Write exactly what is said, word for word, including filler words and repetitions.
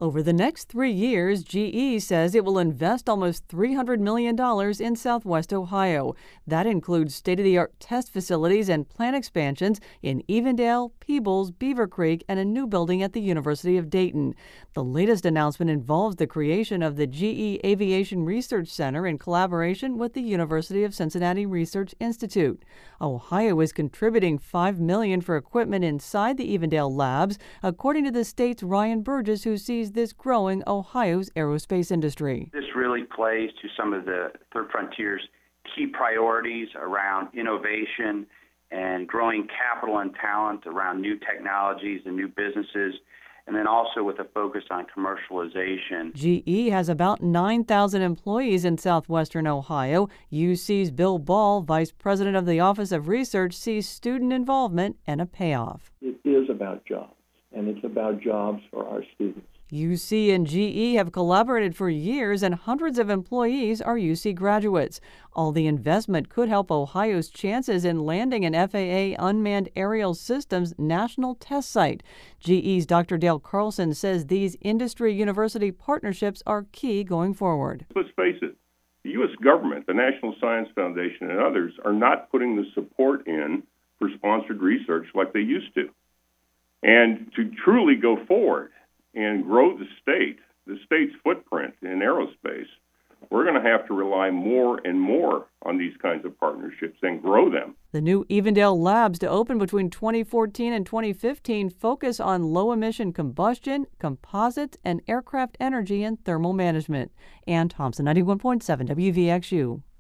Over the next three years, G E says it will invest almost three hundred million dollars in Southwest Ohio. That includes state-of-the-art test facilities and plant expansions in Evendale, Peebles, Beaver Creek, and a new building at the University of Dayton. The latest announcement involves the creation of the G E Aviation Research Center in collaboration with the University of Cincinnati Research Institute. Ohio is contributing five million dollars for equipment inside the Evendale labs, according to the state's Ryan Burgess, who sees this growing Ohio's aerospace industry. This really plays to some of the Third Frontier's key priorities around innovation and growing capital and talent around new technologies and new businesses, and then also with a focus on commercialization. G E has about nine thousand employees in southwestern Ohio. U C's Bill Ball, vice president of the Office of Research, sees student involvement and a payoff. It is about jobs, and it's about jobs for our students. U C and G E have collaborated for years, and hundreds of employees are U C graduates. All the investment could help Ohio's chances in landing an F A A Unmanned Aerial Systems national test site. G E's Doctor Dale Carlson says these industry-university partnerships are key going forward. Let's face it, the U S government, the National Science Foundation, and others are not putting the support in for sponsored research like they used to. And to truly go forward and grow the state, the state's footprint in aerospace, we're going to have to rely more and more on these kinds of partnerships and grow them. The new Evendale labs, to open between twenty fourteen and twenty fifteen, focus on low-emission combustion, composites, and aircraft energy and thermal management. Ann Thompson, ninety-one point seven W V X U.